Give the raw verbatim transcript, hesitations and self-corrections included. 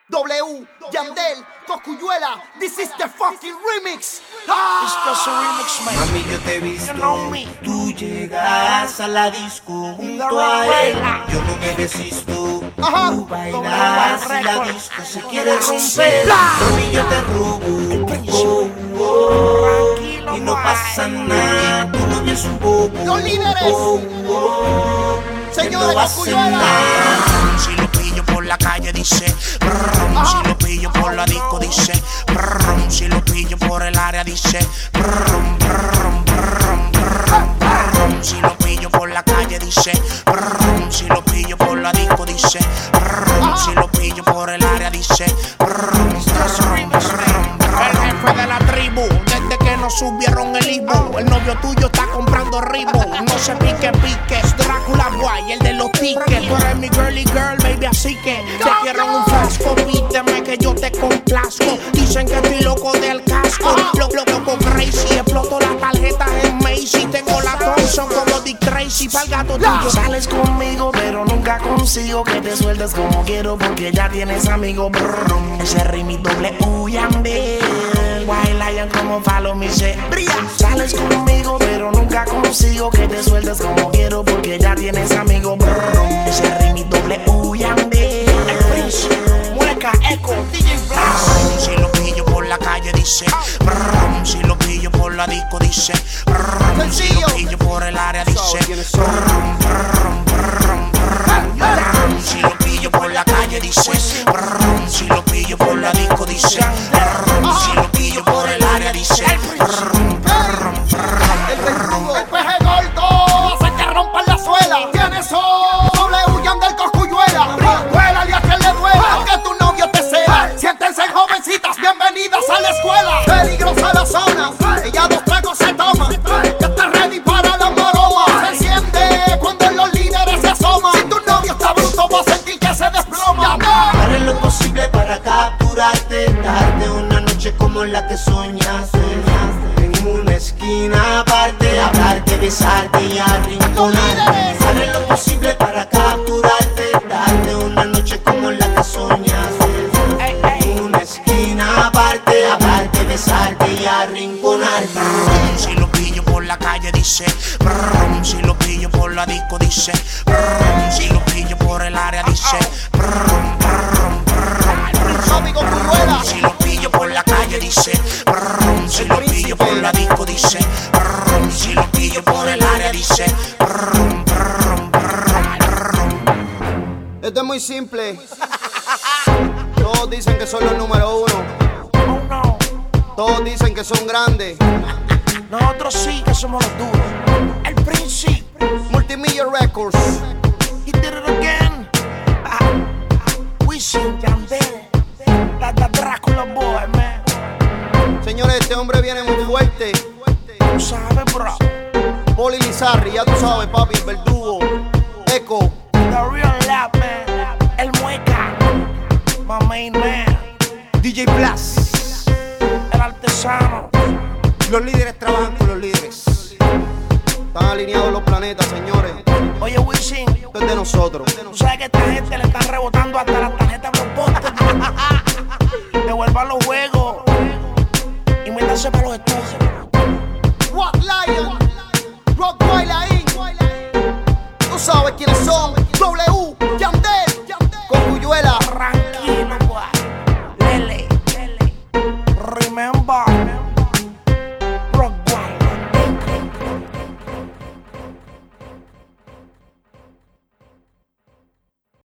W, Yandel, Cosculluela, this is the fucking remix. Ah. Esto es un remix, man. Mami, yo te he visto, You know me. tú llegas a la disco junto a él. Yo no me desisto, Ajá. tú bailas y la disco se quiere romper. Mami, yo te robo, oh, oh, Tranquilo, y no boy. pasa nada, tu novio es un bobo. Los líderes. Oh, oh, que Señores, no hace Cosculluela. nada. Si lo pillo por la calle dice brum, si lo pillo por la disco dice brum, si lo pillo por el área dice brum, brum, brum, brum, brum. Si lo pillo por la calle dice brum, si lo pillo por la disco dice brum, si lo pillo por el área dice brum, brum, brum. El jefe de la tribu, desde que nos subieron el Ibu, el novio tuyo está comprando Reebok. No se pique, pique, es Drácula Boy, el de los tickets. Tú eres mi girly girl, baby, así que te quiero en un frasco. Pídeme que yo te complazco. Dicen que estoy loco del casco. Loco, loco, crazy. Exploto las tarjetas en Macy. Tengo la Thompson como Dick Tracy. Pa'l gato tuyo. Sales conmigo, pero nunca consigo que te sueltes como quiero, porque ya tienes amigo. Brum, ese ritmo W Yandel. White Lion como follow me, se brilla. Sales conmigo, pero nunca consigo que te sueltes como quiero, porque ya tienes amigo. Brum, ese ritmo W Yandel. El Prince, Mueca, Echo, D J Blast. Si lo pillo por la calle dice brum, si lo pillo por la disco dice brum, si lo pillo por el área dice brum, brum, brum, brum, brum. Si lo pillo por la calle dice brum, si lo pillo por la disco dice brum, si lo pillo por el área dice brum, brum, El brum. verdugo, el peje gordo, hace que rompan la suela. ¿Quiénes son? W, Yandel, Cosculluela. Duela y a quien le duela, que tu novio te cela. Siéntense jovencitas, bienvenidas a la escuela. Peligrosa la zona, ella dos tragos se toma. Ya está ready para la maroma. Se enciende cuando los líderes se asoman. Si tu novio está bruto, va a sentir que se desploma. Haré lo posible para capturarte, darte una noche como la que soñaste. En una esquina aparte, hablarte, besarte y arrinconarte. Haré lo posible para capturarte, darte una noche como la que soñaste. En una esquina aparte, hablarte, besarte y arrinconarte. Si lo pillo por la calle dice brum, si lo pillo por la disco dice brum, si lo pillo por el área dice brum, brum, brum, Amigo Cosculluela. si lo pillo por la calle dice brum, si lo pillo por la disco dice brum, si lo pillo por el área dice brum, brum, brum, brum. Esto es muy simple. Todos dicen que son los número uno. Oh no, Todos dicen que son grandes. nosotros sí que somos los duros. El Prince, Multimillion Records. he did it again. Ah, Wisin, Yandel, la da Drácula Boy, man. Señores, este hombre viene muy fuerte. Tú sabes, bro. Poli Lizarri, ya tú sabes, papi, el verdugo. Echo. The real lap, man. El Mueca, my main man. D J Blast. El artesano. Los líderes trabajan con los líderes. Están alineados los planetas, señores. Oye, Wisin, Esto es de nosotros. tú sabes que a esta gente le están rebotando hasta las tarjetas de los postes. Devuelvan los juegos y métanse para los estudios. Rock Lion. Rock Wildlife. Tú sabes quiénes son. W